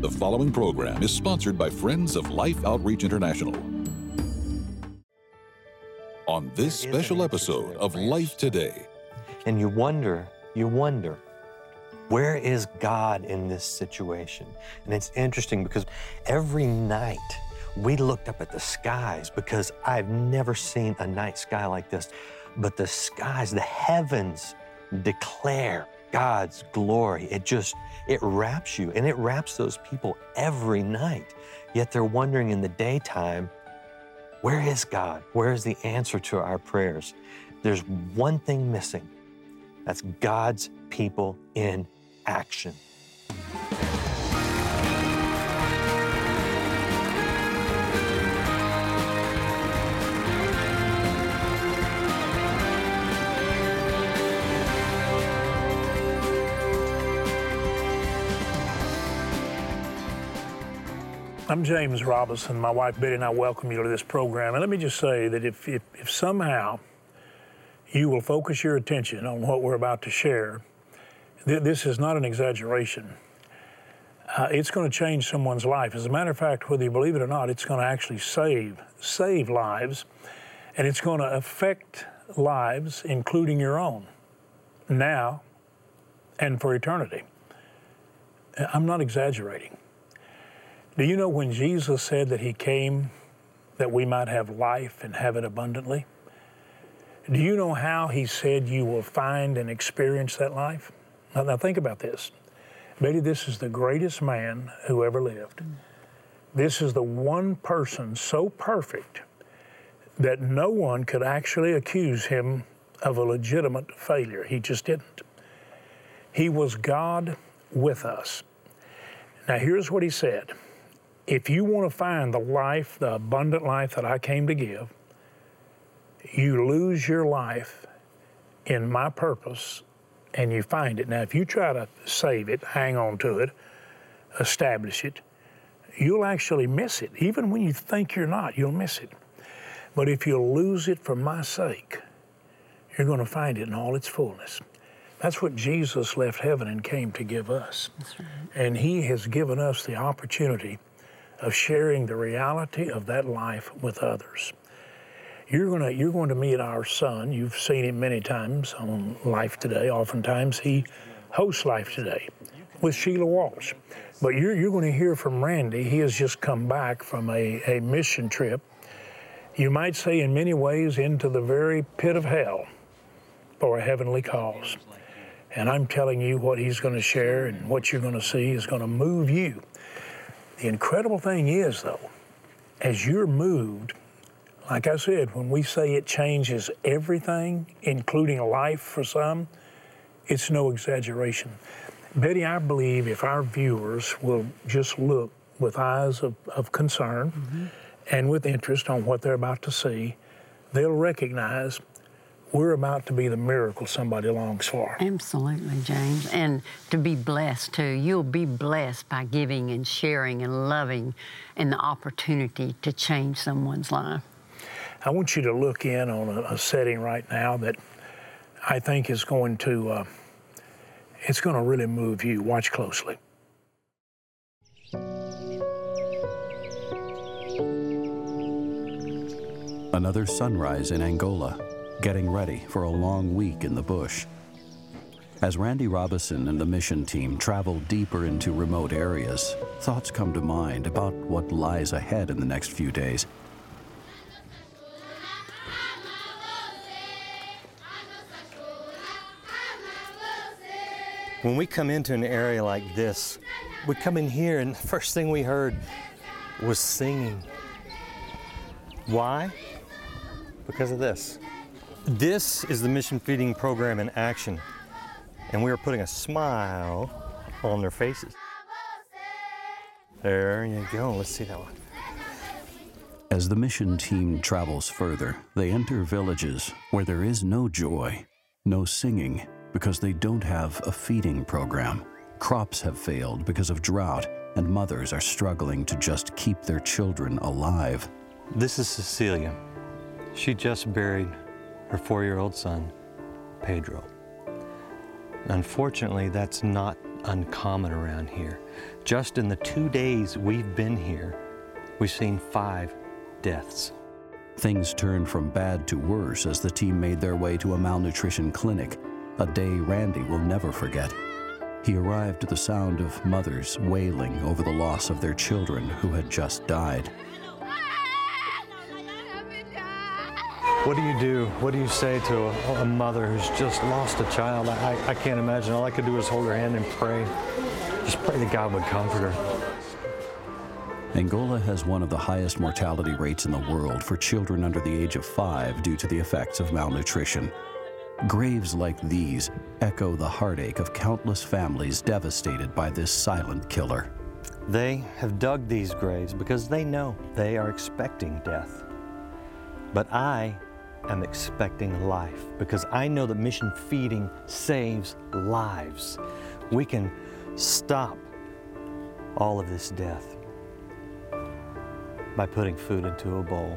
The following program is sponsored by Friends of Life Outreach International. On this special episode of Life Today. And you wonder, where is God in this situation? And it's interesting because every night we looked up at the skies, because I've never seen a night sky like this. But the skies, the heavens declare God's glory. It wraps you, and it wraps those people every night. Yet they're wondering in the daytime, where is God? Where is the answer to our prayers? There's one thing missing. That's God's people in action. I'm James Robinson. My wife Betty and I welcome you to this program. And let me just say that if somehow you will focus your attention on what we're about to share, this is not an exaggeration. It's going to change someone's life. As a matter of fact, whether you believe it or not, it's going to actually save lives, and it's going to affect lives, including your own, now and for eternity. I'm not exaggerating. Do you know when Jesus said that he came that we might have life and have it abundantly? Do you know how he said you will find and experience that life? Now think about this. Betty, this is the greatest man who ever lived. This is the one person so perfect that no one could actually accuse him of a legitimate failure. He just didn't. He was God with us. Now here's what he said. If you want to find the life, the abundant life that I came to give, you lose your life in my purpose and you find it. Now, if you try to save it, hang on to it, establish it, you'll actually miss it. Even when you think you're not, you'll miss it. But if you lose it for my sake, you're going to find it in all its fullness. That's what Jesus left heaven and came to give us. That's right. And he has given us the opportunity of sharing the reality of that life with others. You're going to meet our son. You've seen him many times on Life Today. Oftentimes he hosts Life Today with Sheila Walsh. But you're going to hear from Randy. He has just come back from a mission trip. You might say in many ways into the very pit of hell for a heavenly cause. And I'm telling you what he's going to share and what you're going to see is going to move you. The incredible thing is, though, as you're moved, like I said, when we say it changes everything, including life for some, it's no exaggeration. Betty, I believe if our viewers will just look with eyes of concern and with interest on what they're about to see, they'll recognize we're about to be the miracle somebody longs for. Absolutely, James. And to be blessed, too. You'll be blessed by giving and sharing and loving and the opportunity to change someone's life. I want you to look in on a setting right now that I think is going to, it's going to really move you. Watch closely. Another sunrise in Angola, getting ready for a long week in the bush. As Randy Robison and the mission team travel deeper into remote areas, thoughts come to mind about what lies ahead in the next few days. When we come into an area like this, we come in here and the first thing we heard was singing. Why? Because of this. This is the Mission Feeding Program in action, and we are putting a smile on their faces. There you go. Let's see that one. As the mission team travels further, they enter villages where there is no joy, no singing, because they don't have a feeding program. Crops have failed because of drought, and mothers are struggling to just keep their children alive. This is Cecilia. She just buried her 4-year-old son, Pedro. Unfortunately, that's not uncommon around here. Just in the 2 days we've been here, we've seen 5 deaths. Things turned from bad to worse as the team made their way to a malnutrition clinic, a day Randy will never forget. He arrived to the sound of mothers wailing over the loss of their children who had just died. What do you do? What do you say to a mother who's just lost a child? I can't imagine. All I could do is hold her hand and pray. Just pray that God would comfort her. Angola has one of the highest mortality rates in the world for children under the age of 5 due to the effects of malnutrition. Graves like these echo the heartache of countless families devastated by this silent killer. They have dug these graves because they know they are expecting death. But I am expecting life because I know that mission feeding saves lives. We can stop all of this death by putting food into a bowl.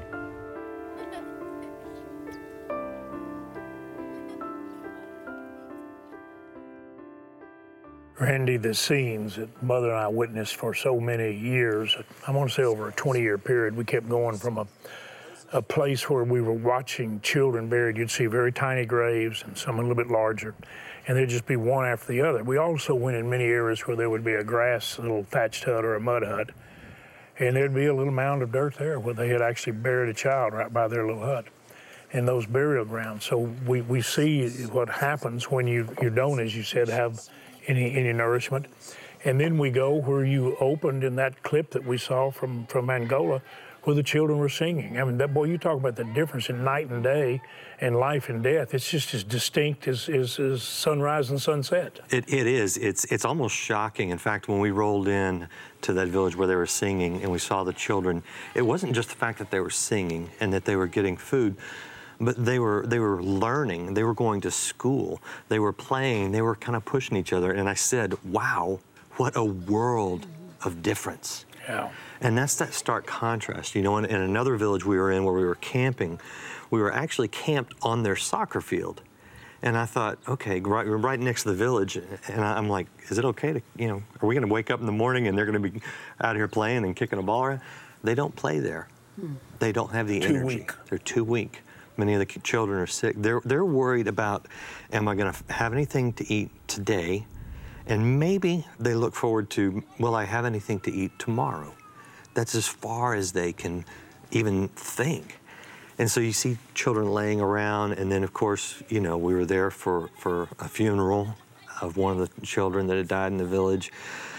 Randy, the scenes that Mother and I witnessed for so many years, I want to say over a 20-year period, we kept going from a place where we were watching children buried. You'd see very tiny graves and some a little bit larger, and there'd just be one after the other. We also went in many areas where there would be a grass, little thatched hut or a mud hut, and there'd be a little mound of dirt there where they had actually buried a child right by their little hut in those burial grounds. So we see what happens when you don't, as you said, have any nourishment. And then we go where you opened in that clip that we saw from Angola, where the children were singing. I mean, that boy, you talk about the difference in night and day and life and death. It's just as distinct as sunrise and sunset. It is. It's almost shocking. In fact, when we rolled in to that village where they were singing and we saw the children, it wasn't just the fact that they were singing and that they were getting food, but they were learning. They were going to school. They were playing. They were kind of pushing each other. And I said, wow, what a world of difference. Yeah. And that's that stark contrast. You know, in another village we were in where we were camping, we were actually camped on their soccer field. And I thought, okay, we're right next to the village. And I'm like, is it okay to, you know, are we going to wake up in the morning and they're going to be out here playing and kicking a ball around? They don't play there. They don't have the energy. Weak. They're too weak. Many of the children are sick. They're worried about, am I going to have anything to eat today? And maybe they look forward to, will I have anything to eat tomorrow? That's as far as they can even think. And so you see children laying around, and then of course, you know, we were there for a funeral of one of the children that had died in the village.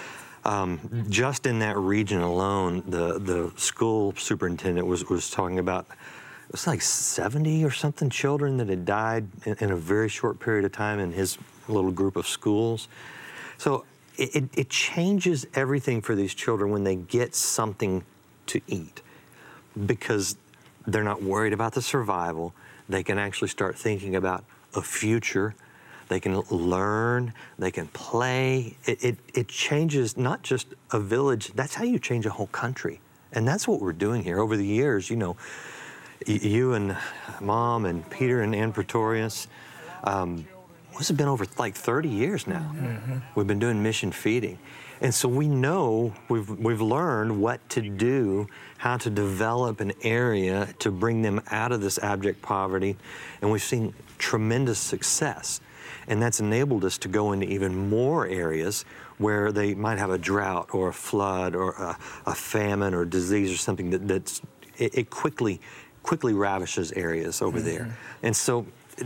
Just in that region alone, the school superintendent was talking about, it was like 70 or something children that had died in a very short period of time in his little group of schools. So it changes everything for these children when they get something to eat, because they're not worried about the survival. They can actually start thinking about a future. They can learn, they can play. It changes not just a village, that's how you change a whole country. And that's what we're doing here. Over the years, you know, you and Mom and Peter and Ann Pretorius, this has been over like 30 years now. Mm-hmm. We've been doing mission feeding. And so we know, we've learned what to do, how to develop an area to bring them out of this abject poverty. And we've seen tremendous success. And that's enabled us to go into even more areas where they might have a drought or a flood or a famine or disease or something it quickly ravishes areas over there. And so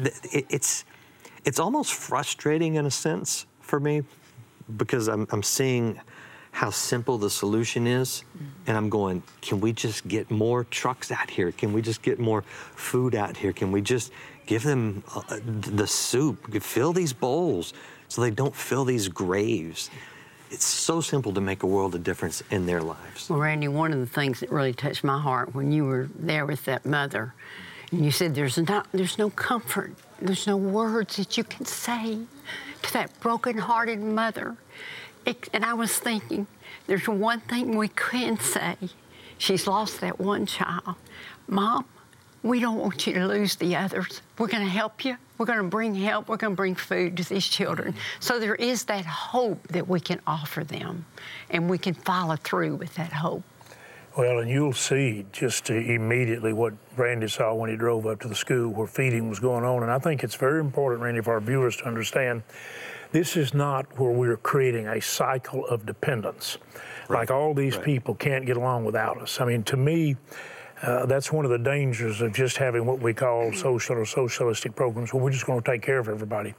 it's almost frustrating in a sense for me, because I'm seeing how simple the solution is, and I'm going, can we just get more trucks out here? Can we just get more food out here? Can we just give them the soup, fill these bowls so they don't fill these graves? It's so simple to make a world of difference in their lives. Well, Randy, one of the things that really touched my heart when you were there with that mother, and you said there's no comfort, there's no words that you can say to that broken-hearted mother. And I was thinking, there's one thing we can say. She's lost that one child. Mom, We don't want you to lose the others. We're going to help you. We're going to bring help. We're going to bring food to these children. So there is that hope that we can offer them, and we can follow through with that hope. Well, and you'll see just immediately what Randy saw when he drove up to the school where feeding was going on. And I think it's very important, Randy, for our viewers to understand this is not where we're creating a cycle of dependence. Right. Like all these people can't get along without us. I mean, to me, that's one of the dangers of just having what we call social or socialistic programs where we're just going to take care of everybody.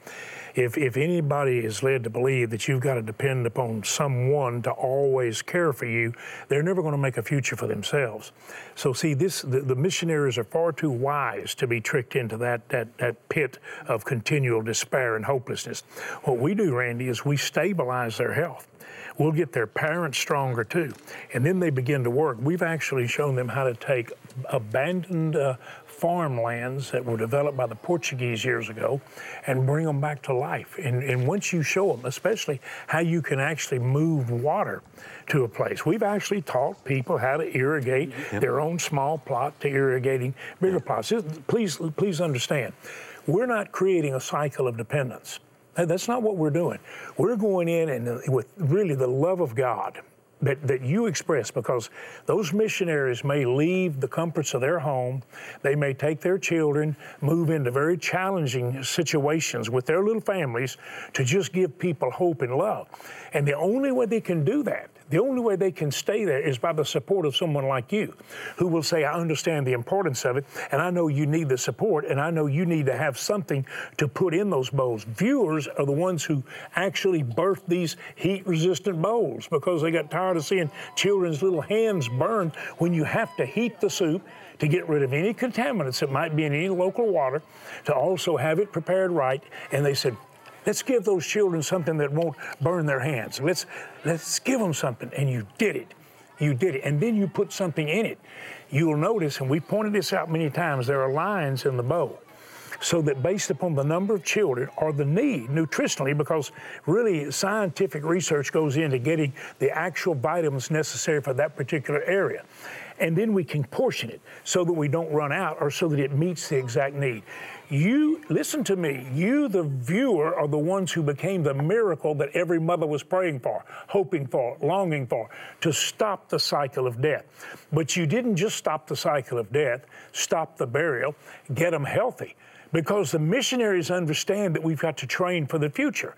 If anybody is led to believe that you've got to depend upon someone to always care for you, they're never going to make a future for themselves. So see, the missionaries are far too wise to be tricked into that pit of continual despair and hopelessness. What we do, Randy, is we stabilize their health. We'll get their parents stronger too. And then they begin to work. We've actually shown them how to take abandoned farmlands that were developed by the Portuguese years ago and bring them back to life. And once you show them, especially how you can actually move water to a place. We've actually taught people how to irrigate their own small plot to irrigating bigger plots. Please understand, we're not creating a cycle of dependence. That's not what we're doing. We're going in and with really the love of God that you express, because those missionaries may leave the comforts of their home, they may take their children, move into very challenging situations with their little families to just give people hope and love. And the only way they can do that, the only way they can stay there is by the support of someone like you, who will say, I understand the importance of it, and I know you need the support, and I know you need to have something to put in those bowls. Viewers are the ones who actually birthed these heat-resistant bowls because they got tired of seeing children's little hands burned when you have to heat the soup to get rid of any contaminants that might be in any local water, to also have it prepared right. And they said, let's give those children something that won't burn their hands. Let's give them something. And you did it. You did it. And then you put something in it. You'll notice, and we pointed this out many times, there are lines in the bowl. So that based upon the number of children or the need nutritionally, because really scientific research goes into getting the actual vitamins necessary for that particular area. And then we can portion it so that we don't run out or so that it meets the exact need. You, listen to me, you, the viewer, are the ones who became the miracle that every mother was praying for, hoping for, longing for, to stop the cycle of death. But you didn't just stop the cycle of death, stop the burial, get them healthy. Because the missionaries understand that we've got to train for the future.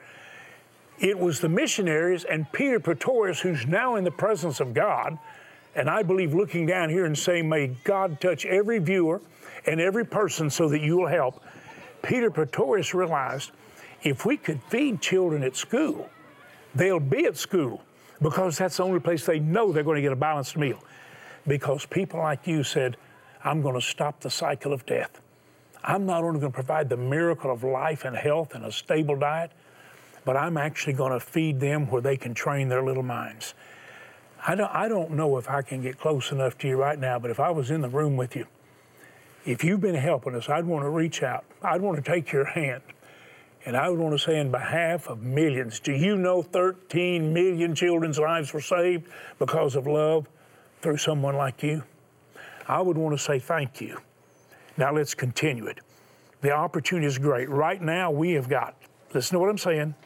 It was the missionaries and Peter Pretorius, who's now in the presence of God, and I believe looking down here and saying, may God touch every viewer and every person so that you will help. Peter Pretorius realized if we could feed children at school, they'll be at school because that's the only place they know they're going to get a balanced meal. Because people like you said, I'm going to stop the cycle of death. I'm not only going to provide the miracle of life and health and a stable diet, but I'm actually going to feed them where they can train their little minds. I don't know if I can get close enough to you right now, but if I was in the room with you, if you've been helping us, I'd want to reach out. I'd want to take your hand, and I would want to say in behalf of millions, do you know 13 million children's lives were saved because of love through someone like you? I would want to say thank you. Now let's continue it. The opportunity is great. Right now we have got, listen to what I'm saying,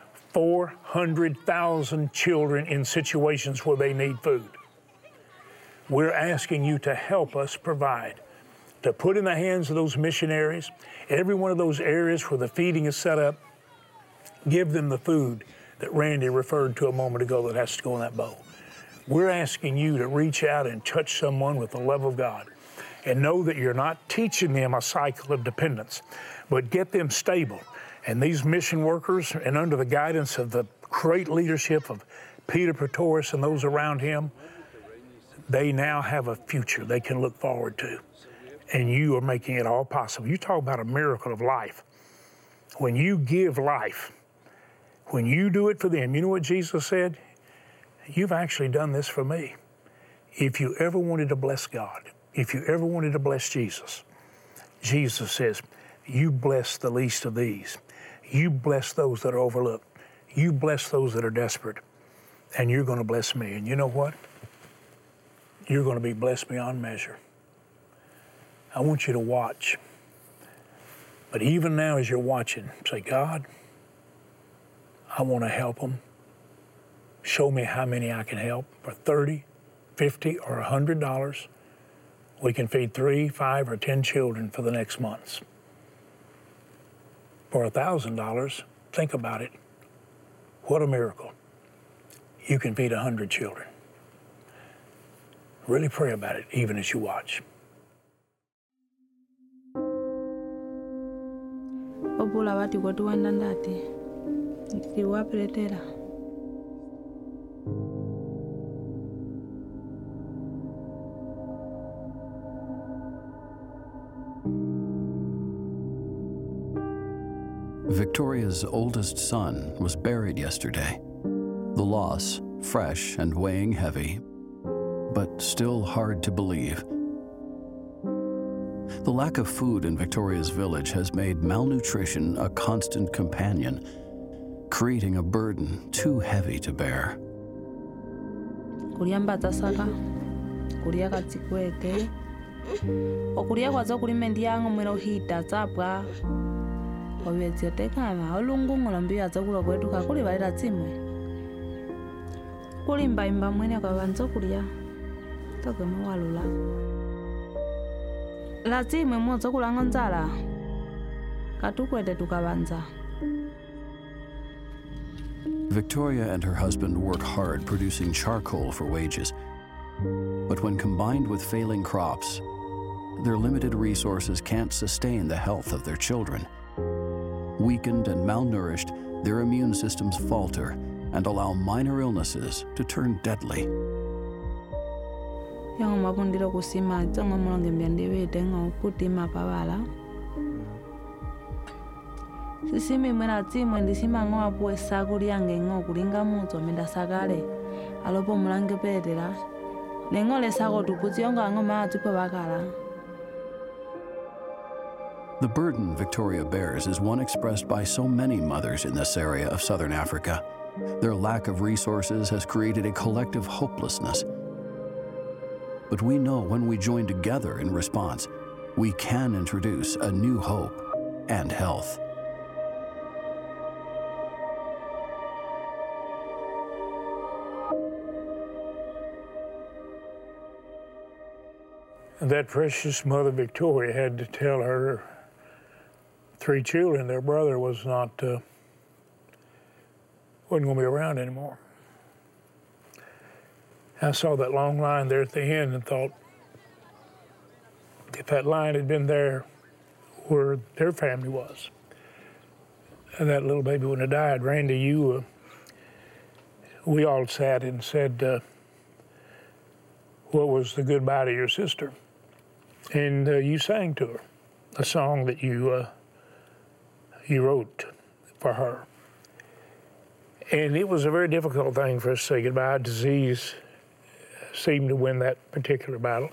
400,000 children in situations where they need food. We're asking you to help us provide, to put in the hands of those missionaries, every one of those areas where the feeding is set up, give them the food that Randy referred to a moment ago that has to go in that bowl. We're asking you to reach out and touch someone with the love of God. And know that you're not teaching them a cycle of dependence, but get them stable. And these mission workers, and under the guidance of the great leadership of Peter Pretorius and those around him, they now have a future they can look forward to. And you are making it all possible. You talk about a miracle of life. When you give life, when you do it for them, you know what Jesus said? You've actually done this for me. If you ever wanted to bless God, if you ever wanted to bless Jesus, Jesus says, you bless the least of these. You bless those that are overlooked. You bless those that are desperate. And you're going to bless me. And you know what? You're going to be blessed beyond measure. I want you to watch. But even now as you're watching, say, God, I want to help them. Show me how many I can help. For $30, $50, or $100, we can feed 3, 5, or 10 children for the next months. For $1,000, think about it. What a miracle. You can feed 100 children. Really pray about it, even as you watch. Opula wati kwatu wandandati. Ndiwapeletera. Victoria's oldest son was buried yesterday. The loss, fresh and weighing heavy, but still hard to believe. The lack of food in Victoria's village has made malnutrition a constant companion, creating a burden too heavy to bear. Kulia mbatasaka, kulia katsikwete, okulia kwaza kulimendi yangu mwero hita zapwa. Obyetsi tekama olungungulo mbiya zakula kwetu kakuli balira tsimwe. Kulimba imba mwene kwa banzo kulia. Takome walula. La tsimwe mwozo kulanga nzala. Katukwete tukabanza. Victoria and her husband work hard producing charcoal for wages. But when combined with failing crops, their limited resources can't sustain the health of their children. Weakened and malnourished, their immune systems falter and allow minor illnesses to turn deadly. Yango mabundiro kusima tsongo mulonge mbyandiwe tengo kutima pabala. Sisimi mwena tsimwe ndisima ngoa puwe sakuri yange ngo kulinga muzo menda sakale. Alopo mulange pedera. Nengole sako tukuzi yongo ango maa tupo bakala. The burden Victoria bears is one expressed by so many mothers in this area of southern Africa. Their lack of resources has created a collective hopelessness. But we know when we join together in response, we can introduce a new hope and health. That precious mother Victoria had to tell her 3 children their brother wasn't going to be around anymore. I saw that long line there at the end and thought, if that line had been there where their family was, and that little baby wouldn't have died. Randy, we all sat and said, what was the goodbye to your sister? And you sang to her a song that you wrote for her. And it was a very difficult thing for us to say goodbye. Disease seemed to win that particular battle.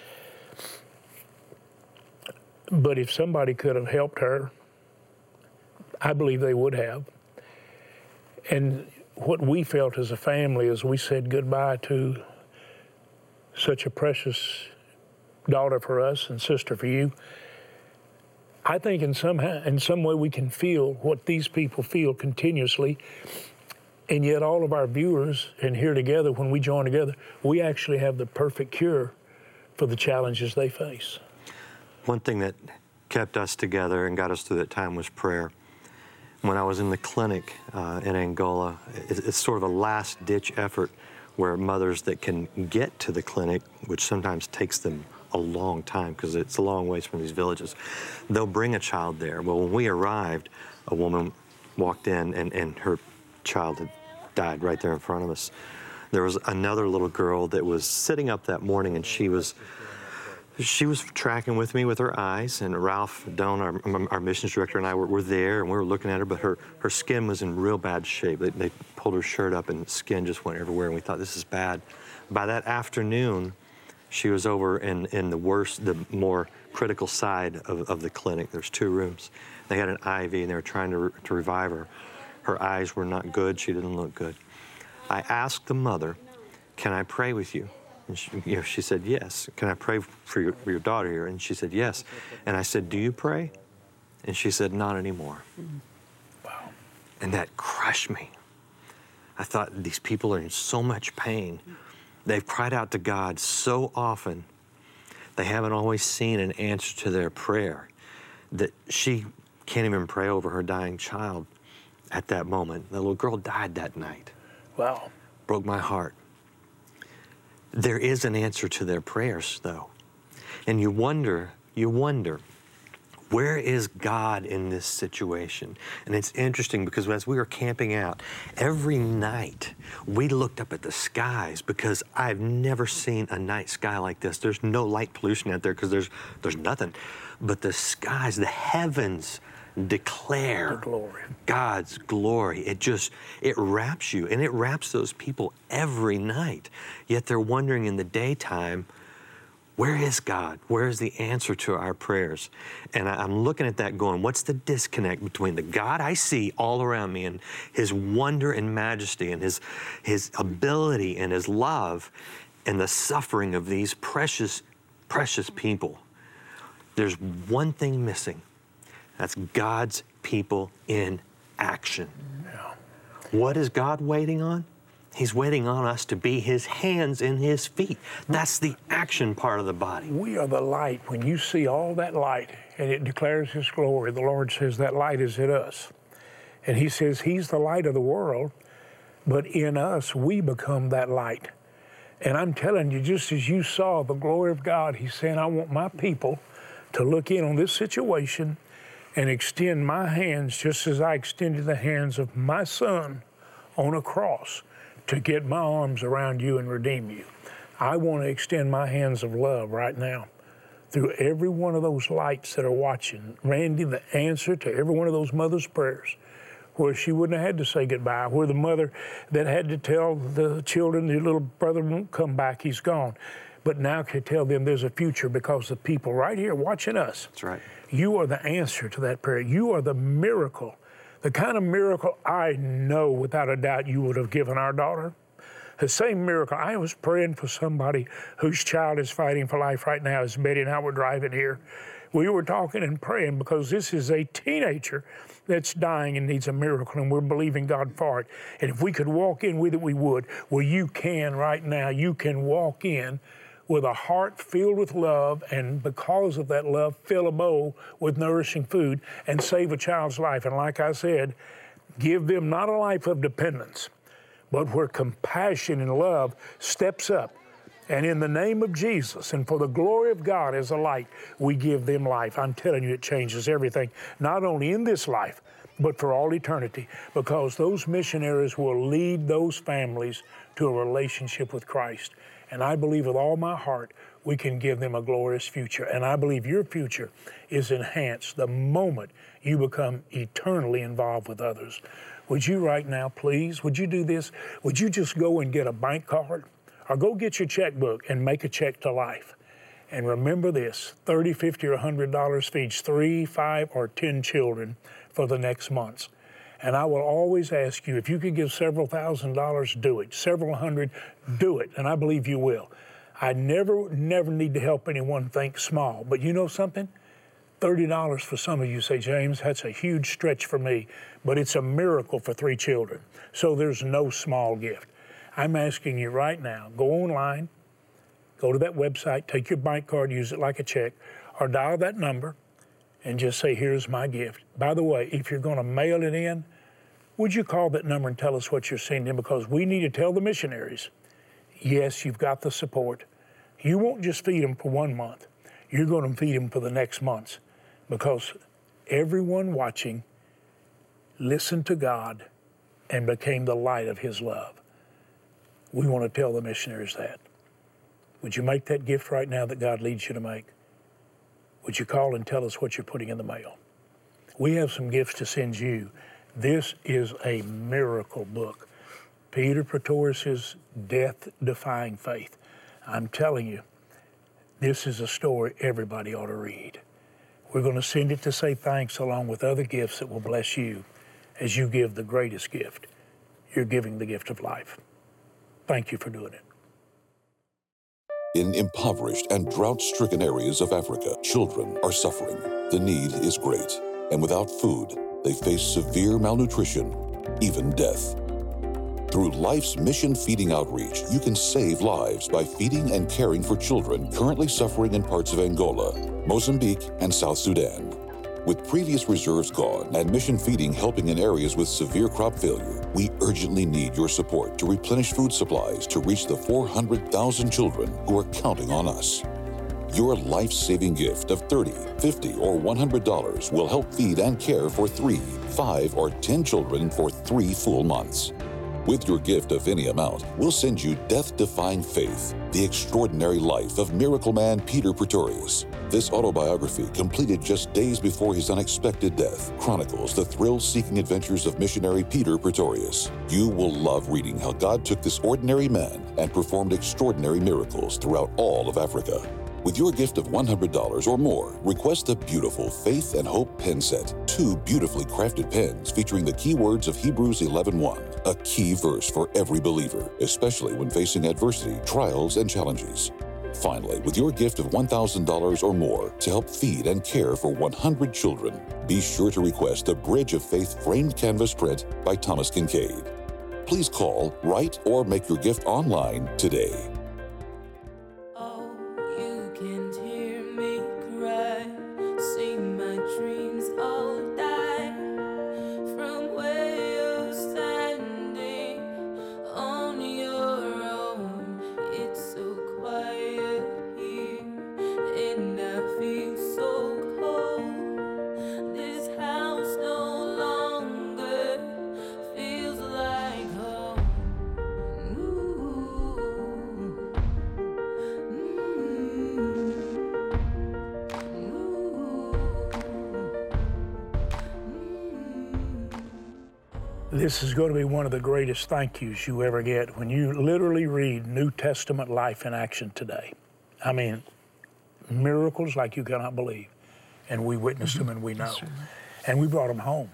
But if somebody could have helped her, I believe they would have. And what we felt as a family as we said goodbye to such a precious daughter for us and sister for you, I think in some way we can feel what these people feel continuously, and yet all of our viewers and here together, when we join together, we actually have the perfect cure for the challenges they face. One thing that kept us together and got us through that time was prayer. When I was in the clinic in Angola, it's sort of a last-ditch effort where mothers that can get to the clinic, which sometimes takes them a long time because it's a long ways from these villages, they'll bring a child there. Well, when we arrived, a woman walked in and her child had died right there in front of us. There was another little girl that was sitting up that morning, and she was tracking with me with her eyes, and Ralph Doan, our missions director, and I were there, and we were looking at her, but her skin was in real bad shape. They pulled her shirt up, and skin just went everywhere, and we thought, this is bad. By that afternoon, she was over in the more critical side of the clinic. There's 2 rooms. They had an IV, and they were trying to revive her. Her eyes were not good. She didn't look good. I asked the mother, can I pray with you? And she said, yes. Can I pray for your daughter here? And she said, yes. And I said, do you pray? And she said, not anymore. Wow. And that crushed me. I thought, these people are in so much pain. They've cried out to God so often. They haven't always seen an answer to their prayer, that she can't even pray over her dying child at that moment. The little girl died that night. Wow. Broke my heart. There is an answer to their prayers, though. And you wonder, where is God in this situation? And it's interesting because as we were camping out, every night we looked up at the skies because I've never seen a night sky like this. There's no light pollution out there because there's nothing. But the skies, the heavens declare God's glory. It wraps you, and it wraps those people every night. Yet they're wondering in the daytime, where is God? Where is the answer to our prayers? And I'm looking at that going, what's the disconnect between the God I see all around me and His wonder and majesty and His ability and His love and the suffering of these precious, precious people? There's one thing missing. That's God's people in action. Yeah. What is God waiting on? He's waiting on us to be His hands and His feet. That's the action part of the body. We are the light. When you see all that light and it declares His glory, the Lord says that light is in us. And He says He's the light of the world, but in us we become that light. And I'm telling you, just as you saw the glory of God, He's saying, I want my people to look in on this situation and extend my hands just as I extended the hands of my Son on a cross to get my arms around you and redeem you. I want to extend my hands of love right now through every one of those lights that are watching. Randy, the answer to every one of those mothers' prayers, where she wouldn't have had to say goodbye, where the mother that had to tell the children, your little brother won't come back, he's gone. But now can tell them there's a future because the people right here watching us. That's right. You are the answer to that prayer. You are the miracle, the kind of miracle I know without a doubt you would have given our daughter. The same miracle. I was praying for somebody whose child is fighting for life right now as Betty and I were driving here. We were talking and praying because this is a teenager that's dying and needs a miracle, and we're believing God for it. And if we could walk in with it, we would. Well, you can right now. You can walk in with a heart filled with love, and because of that love, fill a bowl with nourishing food and save a child's life. And like I said, give them not a life of dependence, but where compassion and love steps up. And in the name of Jesus and for the glory of God as a light, we give them life. I'm telling you, it changes everything, not only in this life, but for all eternity, because those missionaries will lead those families to a relationship with Christ. And I believe with all my heart, we can give them a glorious future. And I believe your future is enhanced the moment you become eternally involved with others. Would you right now, please, would you do this? Would you just go and get a bank card or go get your checkbook and make a check to life? And remember this, $30, $50, or $100 feeds 3, 5, or 10 children for the next months. And I will always ask you, if you could give several $1,000s, do it. Several hundred, do it. And I believe you will. I never need to help anyone think small. But you know something? $30 for some of you say, James, that's a huge stretch for me. But it's a miracle for 3 children. So there's no small gift. I'm asking you right now, go online, go to that website, take your bank card, use it like a check, or dial that number and just say, here's my gift. By the way, if you're going to mail it in, would you call that number and tell us what you're sending? Because we need to tell the missionaries, yes, you've got the support. You won't just feed them for 1 month. You're going to feed them for the next months, because everyone watching listened to God and became the light of His love. We want to tell the missionaries that. Would you make that gift right now that God leads you to make? Would you call and tell us what you're putting in the mail? We have some gifts to send you. This is a miracle book. Peter Pretorius' death-defying faith. I'm telling you, this is a story everybody ought to read. We're going to send it to say thanks along with other gifts that will bless you as you give the greatest gift. You're giving the gift of life. Thank you for doing it. In impoverished and drought-stricken areas of Africa, children are suffering. The need is great, and without food, they face severe malnutrition, even death. Through Life's Mission Feeding Outreach, you can save lives by feeding and caring for children currently suffering in parts of Angola, Mozambique, and South Sudan. With previous reserves gone and Mission Feeding helping in areas with severe crop failure, we urgently need your support to replenish food supplies to reach the 400,000 children who are counting on us. Your life-saving gift of $30, $50, or $100 will help feed and care for 3, 5, or 10 children for 3 full months. With your gift of any amount, we'll send you Death-Defying Faith, the extraordinary life of miracle man Peter Pretorius. This autobiography, completed just days before his unexpected death, chronicles the thrill-seeking adventures of missionary Peter Pretorius. You will love reading how God took this ordinary man and performed extraordinary miracles throughout all of Africa. With your gift of $100 or more, request the beautiful Faith and Hope pen set, 2 beautifully crafted pens featuring the keywords of Hebrews 11:1, a key verse for every believer, especially when facing adversity, trials, and challenges. Finally, with your gift of $1,000 or more to help feed and care for 100 children, be sure to request the Bridge of Faith framed canvas print by Thomas Kincaid. Please call, write, or make your gift online today. This is going to be one of the greatest thank yous you ever get when you literally read New Testament life in action today. I mean, miracles like you cannot believe. And we witnessed them and we know. And we brought them home.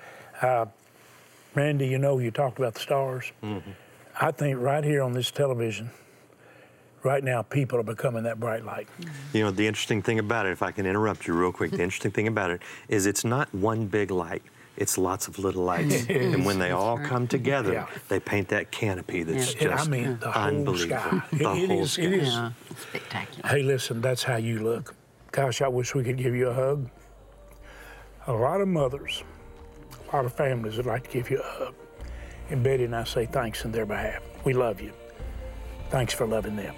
Randy, you know, you talked about the stars. I think right here on this television, right now, people are becoming that bright light. You know, the interesting thing about it, if I can interrupt you real quick, the interesting thing about it is it's not one big light. It's lots of little lights. And when they all come together, they paint that canopy that's just unbelievable. It is spectacular. Hey, listen, that's how you look. Gosh, I wish we could give you a hug. A lot of mothers, a lot of families would like to give you a hug. And Betty and I say thanks on their behalf. We love you. Thanks for loving them.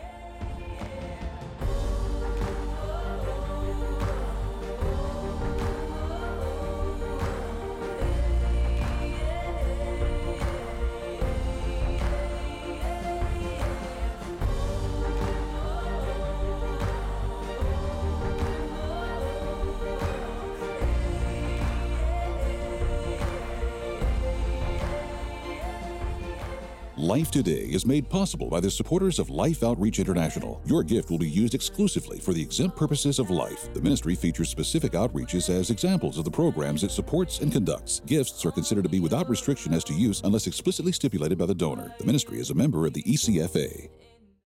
Life Today is made possible by the supporters of Life Outreach International. Your gift will be used exclusively for the exempt purposes of life. The ministry features specific outreaches as examples of the programs it supports and conducts. Gifts are considered to be without restriction as to use unless explicitly stipulated by the donor. The ministry is a member of the ECFA.